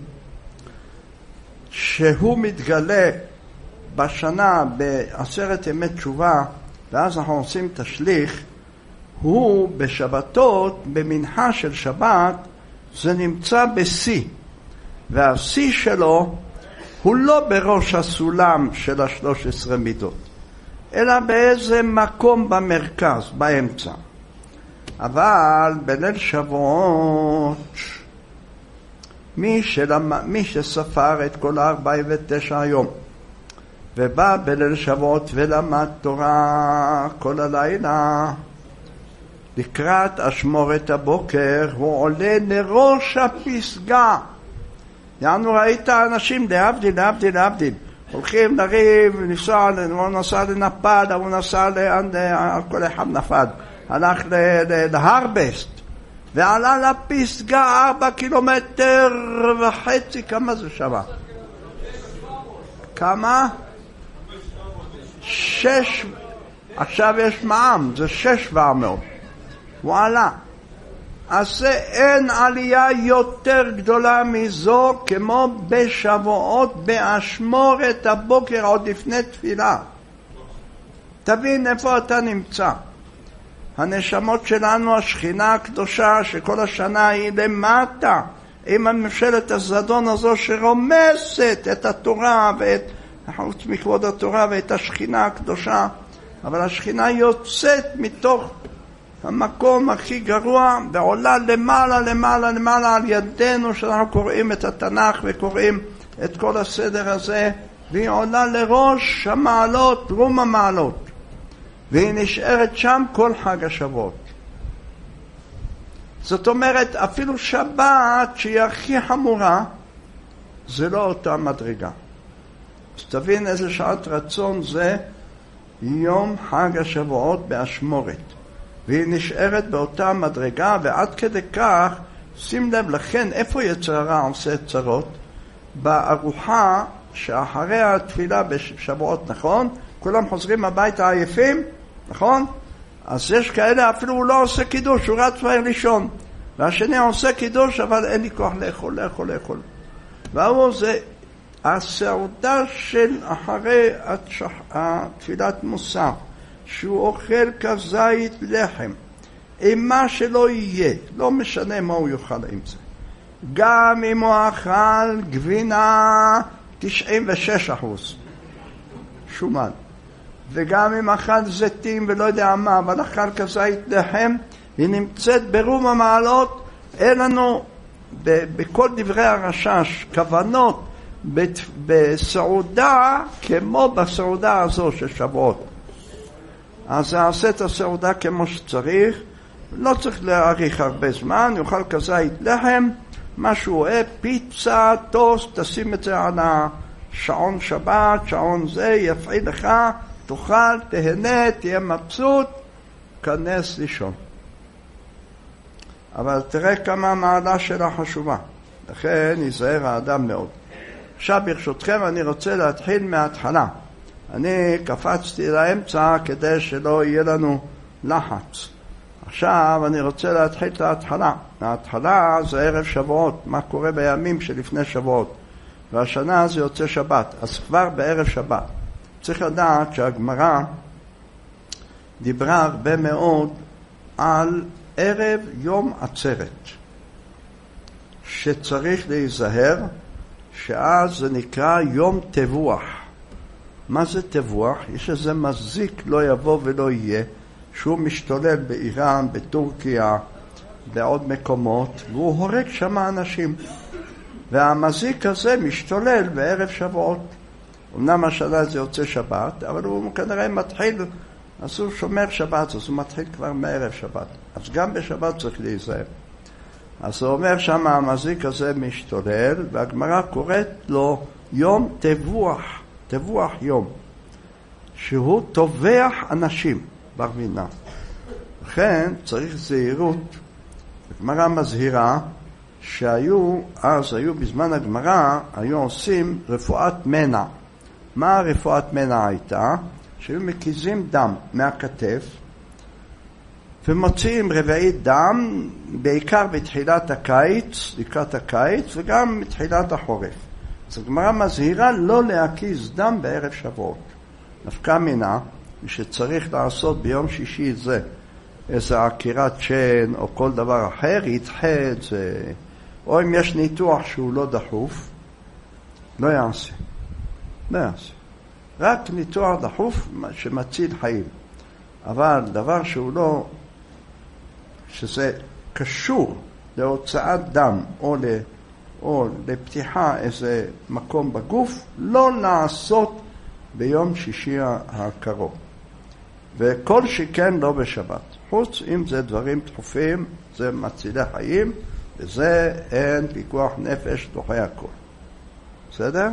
שהוא מתגלה בשנה בעשרת ימי תשובה, ואז אנחנו עושים תשליך, הוא בשבתות, במנחה של שבת, זה נמצא בשיא. והשיא שלו הוא לא בראש הסולם של השלוש עשרה מידות, אלא באיזה מקום במרכז, באמצע. אבל בליל שבועות, מי, שלמ... מי שספר את כל ארבעים ותשע היום, ובא בליל שבועות ולמד תורה כל הלילה, לקראת אשמורת הבוקר הוא עולה לראש הפסגה. יענו ראית אנשים להבדיל, להבדיל, להבדיל, הולכים לריב, נסע, הוא נסע לנפד, הוא נסע לאן, כל אחד נפד, הלך להרבסט, ועלה לפסגה ארבע קילומטר וחצי, כמה זה שווה? כמה? שש, עכשיו יש מע"מ, זה שש שבע מאות. הוא עלה. אז זה אין עלייה יותר גדולה מזו כמו בשבועות באשמורת הבוקר עוד לפני תפילה. תבין איפה אתה נמצא. הנשמות שלנו, השכינה הקדושה שכל השנה היא למטה, עם הממשלת הזדון הזו שרומסת את התורה ואת חוץ מכבוד התורה ואת השכינה הקדושה, אבל השכינה יוצאת מתוך המקום הכי גרוע ועולה למעלה למעלה למעלה על ידינו, שאנחנו קוראים את התנ"ך וקוראים את כל הסדר הזה, והיא עולה לראש המעלות, רום המעלות, והיא נשארת שם כל חג השבועות. זאת אומרת, אפילו שבת שהיא הכי חמורה, זה לא אותה מדרגה. אז תבין איזה שעת רצון זה יום חג השבועות באשמורת, והיא נשארת באותה מדרגה, ועד כדי כך, שים לב, לכן איפה יצר הרע עושה צרות? בארוחה שאחרי התפילה בשבועות, נכון? כולם חוזרים הביתה עייפים, נכון? אז יש כאלה, אפילו הוא לא עושה קידוש, הוא רץ מהר לישון, והשני עושה קידוש, אבל אין לי כוח לאכול, לאכול, לאכול. והוא זה הסעודה של אחרי התפילת מוסף, שהוא אוכל כזית לחם, עם מה שלא יהיה, לא משנה מה הוא יאכל עם זה. גם אם הוא אכל גבינה תשעים ושש אחוז שומן, וגם אם אכל זיתים ולא יודע מה, אבל אכל כזית לחם, היא נמצאת ברום המעלות. אין לנו בכל דברי הרשש כוונות בסעודה כמו בסעודה הזו של שבועות. אז נעשה את הסעודה כמו שצריך, לא צריך להאריך הרבה זמן, יאכל כזית לחם, מה שהוא אוהב, פיצה, טוסט, תשים את זה על השעון שבת, שעון זה, יפעיל לך, תאכל, תהנה, תהיה מבסוט, כנס לישון. אבל תראה כמה המעלה שלה חשובה, לכן ייזהר האדם מאוד. עכשיו ברשותכם אני רוצה להתחיל מההתחלה. אני קפצתי לאמצע כדי שלא יהיה לנו לחץ. עכשיו אני רוצה להתחיל את ההתחלה. ההתחלה זה ערב שבועות, מה קורה בימים שלפני שבועות. והשנה זה יוצא שבת, אז כבר בערב שבת. צריך לדעת שהגמרא דיברה הרבה מאוד על ערב יום עצרת, שצריך להיזהר שאז זה נקרא יום טבוח. מה זה טבוח? יש איזה מזיק לא יבוא ולא יהיה, שהוא משתולל באיראן, בטורקיה, בעוד מקומות, והוא הורג שם אנשים. והמזיק הזה משתולל בערב שבועות. אמנם השנה זה יוצא שבת, אבל הוא כנראה מתחיל, אז הוא שומר שבת, אז הוא מתחיל כבר מערב שבת. אז גם בשבת צריך להיזהר. אז הוא אומר שם המזיק הזה משתולל, והגמרא קוראת לו יום טבוח, טבוח יום, שהוא טובח אנשים ברמינה. לכן צריך זהירות. הגמרא מזהירה שהיו, אז היו בזמן הגמרא, היו עושים רפואת מנע. מה רפואת מנע הייתה? שהיו מקיזים דם מהכתף, ומוציאים רבעית דם, בעיקר בתחילת הקיץ, לקראת הקיץ, וגם בתחילת החורף. אז הגמרא מזהירה לא להקיז דם בערב שבועות. נפקא מינה, שצריך לעשות ביום שישי זה, איזה עקירת שן או כל דבר אחר, ידחה את זה, או אם יש ניתוח שהוא לא דחוף, לא יעשה. לא יעשה. רק ניתוח דחוף שמציל חיים. אבל דבר שהוא לא, שזה קשור להוצאת דם או, ל, או לפתיחה איזה מקום בגוף, לא לעשות ביום שישי הקרוב. וכל שכן לא בשבת. חוץ אם זה דברים דחופים, זה מצילי חיים, וזה אין פיקוח נפש, דוחה הכל. בסדר?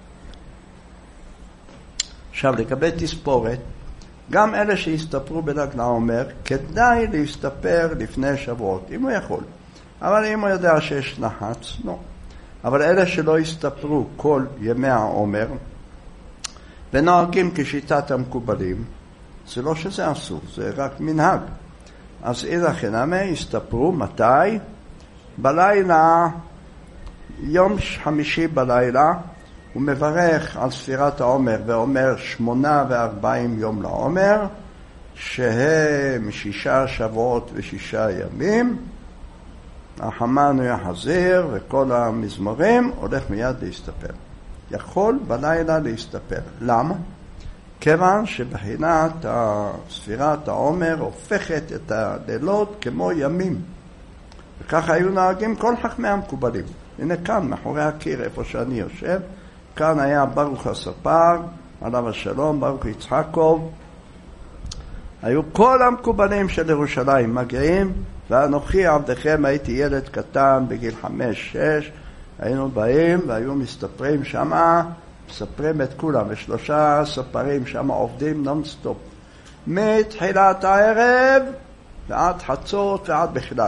עכשיו לגבי תספורת, גם אלה שהסתפרו בל"ג לעומר, כדאי להסתפר לפני שבועות, אם הוא יכול. אבל אם הוא יודע שיש לחץ, לא. אבל אלה שלא הסתפרו כל ימי העומר, ונוהגים כשיטת המקובלים, זה לא שזה אסור, זה רק מנהג. אז איזה חינמי הסתפרו, מתי? בלילה, יום חמישי בלילה, הוא מברך על ספירת העומר ואומר שמונה וארבעים יום לעומר, שהם שישה שבועות ושישה ימים, החמנו יחזיר וכל המזמורים, הולך מיד להסתפר. יכול בלילה להסתפר. למה? כיוון שבחינת ספירת העומר הופכת את הלילות כמו ימים. וככה היו נהגים כל חכמי המקובלים. הנה כאן, מאחורי הקיר, איפה שאני יושב, כאן היה ברוך הספר, עליו השלום, ברוך יצחקוב. היו כל המקובלים של ירושלים מגיעים, ואנוכי עבדכם הייתי ילד קטן בגיל חמש, שש, היינו באים והיו מסתפרים שמה, מספרים את כולם, ושלושה ספרים שמה עובדים נונסטופ. מתחילת הערב ועד חצות ועד בכלל.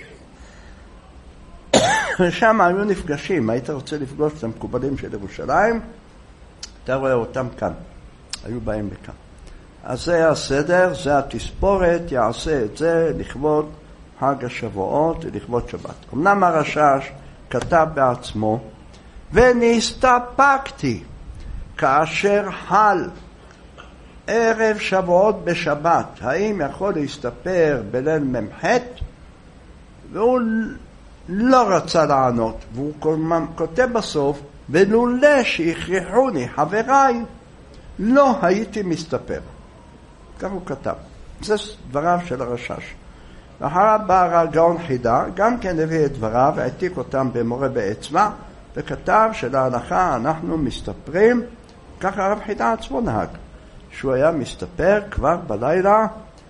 ושם היו נפגשים, היית רוצה לפגוש את המקובלים של ירושלים, אתה רואה אותם כאן, היו באים לכאן. אז זה הסדר, זה התספורת, יעשה את זה לכבוד חג השבועות ולכבוד שבת. אמנם הרשש כתב בעצמו, ונסתפקתי כאשר חל ערב שבועות בשבת, האם יכול להסתפר בליל ממחת? והוא לא רצה לענות, והוא כותב בסוף, ולולא שהכריחוני חבריי, לא הייתי מסתפר. כך הוא כתב. זה דבריו של הרשש. ואחריו בא הגאון חידה, גם כן הביא את דבריו, והעתיק אותם במורה באצבע, וכתב שלהלכה אנחנו מסתפרים, ככה הרב חידה עצמו נהג, שהוא היה מסתפר כבר בלילה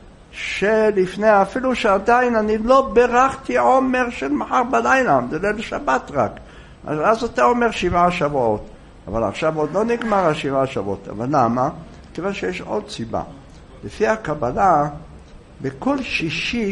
שלפני, אפילו שעדיין אני לא ברכתי עומר של מחר בלילה, זה ליל שבת רק. אז, אז אתה אומר שבעה שבועות, אבל עכשיו עוד לא נגמר השבעה שבועות. אבל למה? כיוון שיש עוד סיבה. לפי הקבלה, בכל שישי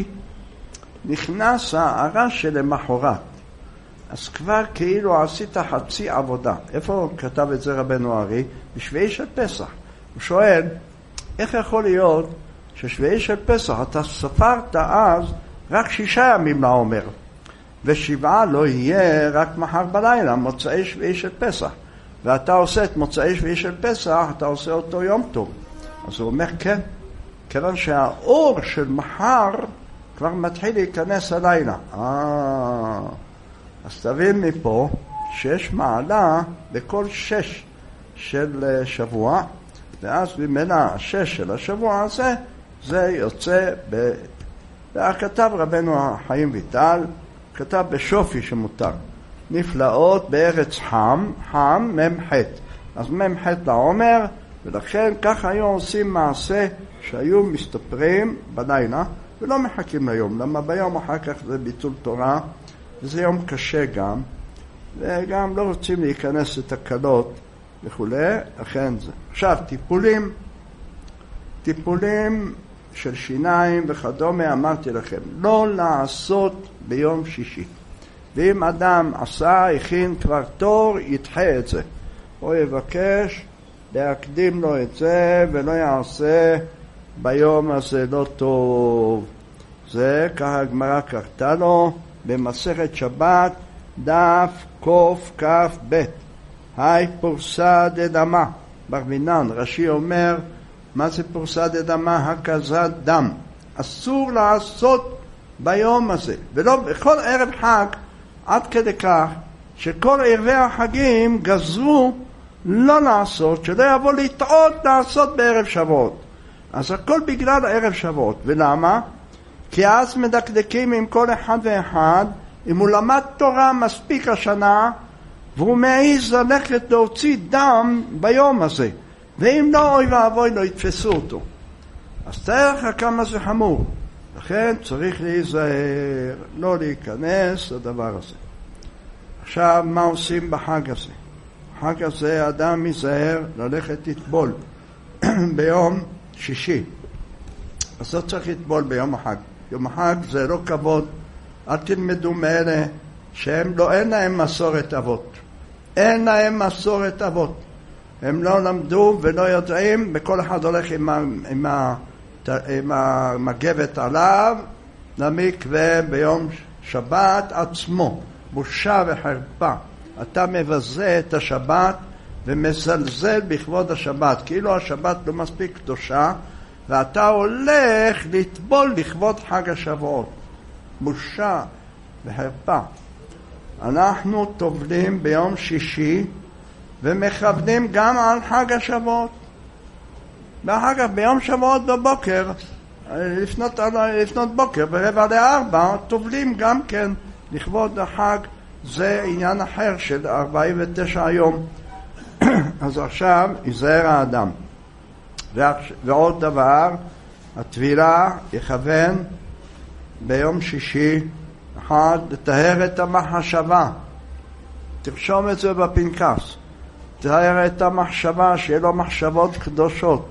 נכנס הרש שלמחרת. אז כבר כאילו עשית חצי עבודה. איפה כתב את זה רבנו ארי? בשביעי של פסח. הוא שואל, איך יכול להיות ששביעי של פסח אתה ספרת אז רק שישה ימים לעומר, ושבעה לא יהיה רק מחר בלילה, מוצאי שביעי של פסח, ואתה עושה את מוצאי שביעי של פסח, אתה עושה אותו יום טוב. אז הוא אומר כן, כיוון שהאור של מחר כבר מתחיל להיכנס הלילה. אה, אז תבין מפה שיש מעלה בכל שש של שבוע, ואז במילא השש של השבוע הזה, זה יוצא ב... וכתב רבנו חיים ויטל, כתב בשופי שמותר, נפלאות בארץ חם, חם ממחת. אז ממחת לעומר, ולכן כך היו עושים מעשה שהיו מסתפרים בלילה, ולא מחכים ליום, למה ביום אחר כך זה ביטול תורה, וזה יום קשה גם, וגם לא רוצים להיכנס לתקלות וכולי, לכן זה. עכשיו, טיפולים, טיפולים של שיניים וכדומה, אמרתי לכם, לא לעשות ביום שישי. ואם אדם עשה, הכין כבר תור, ידחה את זה. או יבקש להקדים לו את זה, ולא יעשה ביום הזה לא טוב. זה ככה הגמרא קרתה לו, במסכת שבת, דף קוף כף בית. היי פורסא דדמה. ברבינן, רש"י אומר, מה זה פורסא דדמה? הקזת דם. אסור לעשות ביום הזה. ולא בכל ערב חג, עד כדי כך, שכל ערבי החגים גזרו לא לעשות, שלא יבוא לטעות לעשות בערב שבועות. אז הכל בגלל ערב שבועות. ולמה? כי אז מדקדקים עם כל אחד ואחד, אם הוא למד תורה מספיק השנה, והוא מעיז ללכת להוציא דם ביום הזה. ואם לא, אוי ואבוי, לא יתפסו אותו. אז תאר לך כמה זה חמור. לכן צריך להיזהר, לא להיכנס לדבר הזה. עכשיו, מה עושים בחג הזה? בחג הזה אדם ייזהר ללכת לטבול ביום שישי. אז לא צריך לטבול ביום החג. יום החג זה לא כבוד. אל תלמדו מאלה שהם לא, אין להם מסורת אבות. אין להם מסורת אבות. הם לא למדו ולא יודעים, וכל אחד הולך עם, ה, עם, ה, עם המגבת עליו למקווה ביום שבת עצמו. בושה וחרפה. אתה מבזה את השבת ומזלזל בכבוד השבת, כאילו השבת לא מספיק קדושה, ואתה הולך לטבול לכבוד חג השבועות. בושה וחרפה. אנחנו טובלים ביום שישי ומכוונים גם על חג השבועות. ואחר כך ביום שבועות בבוקר, לפנות, לפנות בוקר ברבע לארבע, טובלים גם כן לכבוד החג. זה עניין אחר של ארבעים ותשע יום. אז עכשיו ייזהר האדם. ועוד דבר, הטבילה יכוון ביום שישי אחד לטהר את המחשבה. תרשום את זה בפנקס. תטהר את המחשבה, שיהיה לו מחשבות קדושות.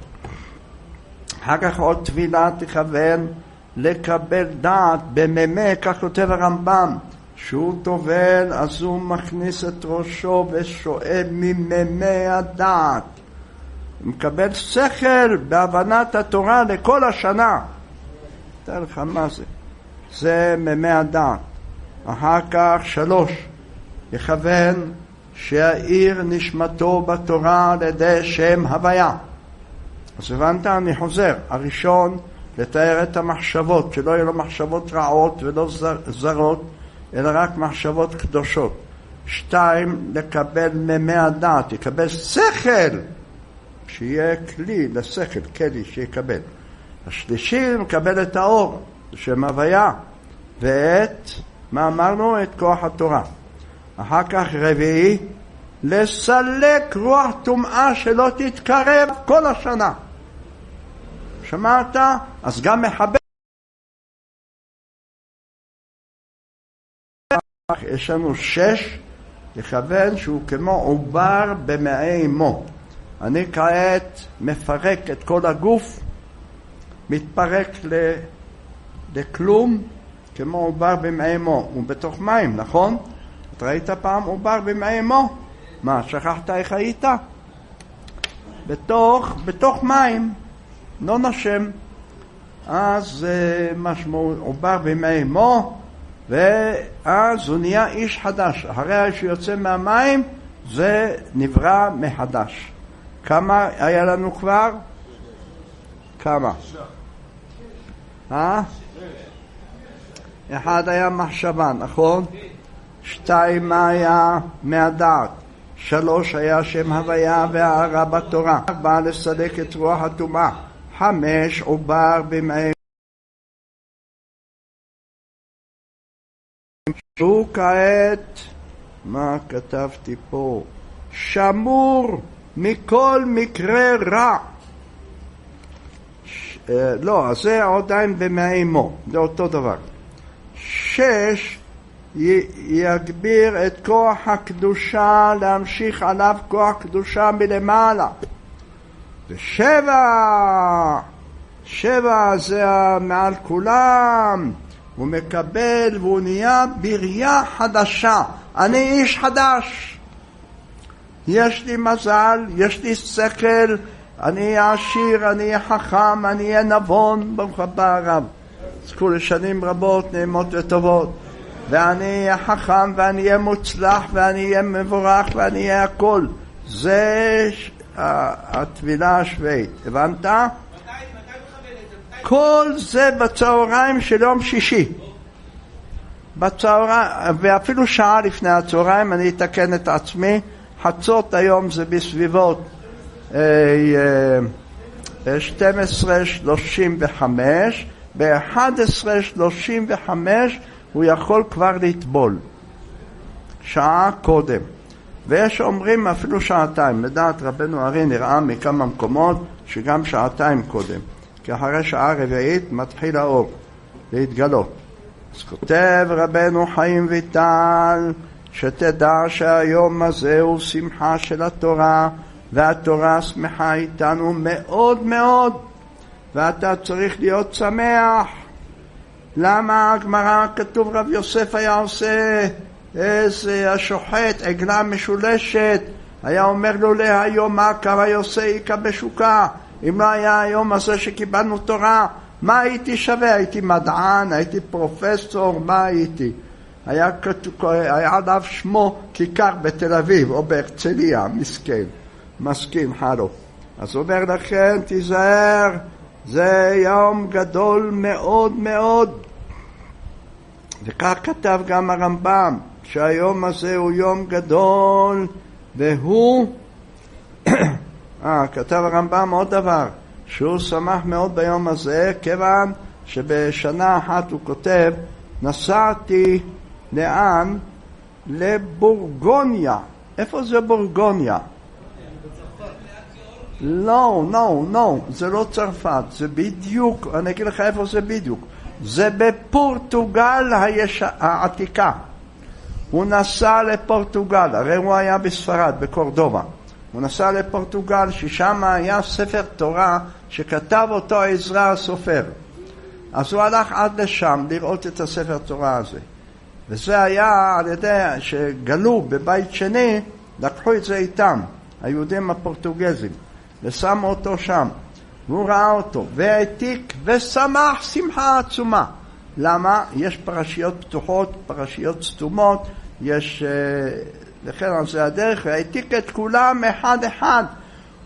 אחר כך עוד טבילה תכוון לקבל דעת בממה, כך כותב הרמב"ם. שהוא טובל, אז הוא מכניס את ראשו ושואב מממי הדעת. הוא מקבל שכל בהבנת התורה לכל השנה. תראה לך מה זה. זה ממי הדעת. אחר כך שלוש. יכוון שהעיר נשמתו בתורה על ידי שם הוויה. אז הבנת, אני חוזר. הראשון, לתאר את המחשבות, שלא יהיו לו מחשבות רעות ולא זרות, אלא רק מחשבות קדושות. שתיים, לקבל ממי הדעת, יקבל שכל, שיהיה כלי לשכל, כלי שיקבל. השלישי, מקבל את האור, שם הוויה, ואת, מה אמרנו? את כוח התורה. אחר כך רביעי, לסלק רוח טומאה שלא תתקרב כל השנה. שמעת? אז גם מחבר. יש לנו שש, לכוון שהוא כמו עובר במעי אמו. אני כעת מפרק את כל הגוף, מתפרק לכלום, כמו עובר במעי אמו. הוא בתוך מים, נכון? את ראית פעם עובר במעי אמו? מה, שכחת איך היית? בתוך, בתוך מים, לא נשם. אז משמעות עובר במעי אמו, ואז הוא נהיה איש חדש. אחרי שהוא יוצא מהמים, זה נברא מחדש. כמה היה לנו כבר? כמה? אה? אחד היה מחשבה, נכון? שתיים היה מהדעת. שלוש היה שם הוויה והערה בתורה. ארבע לסלק את רוח הטומאה. חמש עובר במעי שהוא כעת, מה כתבתי פה? שמור מכל מקרה רע. ש... אה, לא, אז זה עדיין במעי אמו, זה אותו דבר. שש, י... יגביר את כוח הקדושה, להמשיך עליו כוח קדושה מלמעלה. ושבע, שבע זה מעל כולם. הוא מקבל והוא נהיה בריאה חדשה. אני איש חדש. יש לי מזל, יש לי שכל, אני אהיה עשיר, אני אהיה חכם, אני אהיה נבון, ברוך הבא הרב. זכו לשנים רבות, נעימות וטובות. ואני אהיה חכם, ואני אהיה מוצלח, ואני אהיה מבורך, ואני אהיה הכל. זה התבילה השביעית. הבנת? כל זה בצהריים של יום שישי. בצהריים, ואפילו שעה לפני הצהריים, אני אתקן את עצמי. חצות היום זה בסביבות שתים עשרה שלושים וחמש, ב-אחת עשרה שלושים וחמש הוא יכול כבר לטבול. שעה קודם. ויש אומרים אפילו שעתיים. לדעת רבנו הרי נראה מכמה מקומות שגם שעתיים קודם. כי אחרי שעה רביעית מתחיל האור להתגלות. אז כותב רבנו חיים ויטל, שתדע שהיום הזה הוא שמחה של התורה, והתורה שמחה איתנו מאוד מאוד, ואתה צריך להיות שמח. למה? הגמרא כתוב רב יוסף היה עושה איזה השוחט, עגלה משולשת, היה אומר לו להיום מה קרא יוסי איכה בשוקה. אם לא היה היום הזה שקיבלנו תורה, מה הייתי שווה? הייתי מדען, הייתי פרופסור, מה הייתי? היה, היה עליו שמו כיכר בתל אביב או בהרצליה, מסכן, מסכין חלו. אז אומר לכם, תיזהר, זה יום גדול מאוד מאוד. וכך כתב גם הרמב"ם, שהיום הזה הוא יום גדול, והוא, אה, כתב הרמב"ם עוד דבר, שהוא שמח מאוד ביום הזה, כיוון שבשנה אחת הוא כותב, נסעתי לאן? לבורגוניה. איפה זה בורגוניה? לא, לא, לא, זה לא צרפת, זה בדיוק, אני אגיד לך איפה זה בדיוק. זה בפורטוגל היש... העתיקה. הוא נסע לפורטוגל, הרי הוא היה בספרד, בקורדובה. הוא נסע לפורטוגל, ששם היה ספר תורה שכתב אותו עזרא הסופר. אז הוא הלך עד לשם לראות את הספר תורה הזה. וזה היה על ידי שגלו בבית שני, לקחו את זה איתם, היהודים הפורטוגזים, ושמו אותו שם. והוא ראה אותו, והעתיק ושמח שמחה עצומה. למה? יש פרשיות פתוחות, פרשיות סתומות, יש, לכן על זה הדרך, והעתיק את כולם אחד אחד.